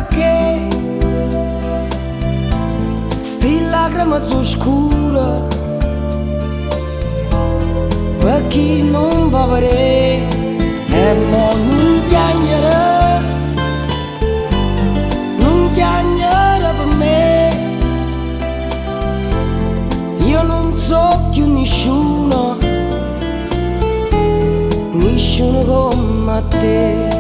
perché sti lacrime sono scure per chi non va a vedere e mo non piangere per me. Io non so più nessuno come te.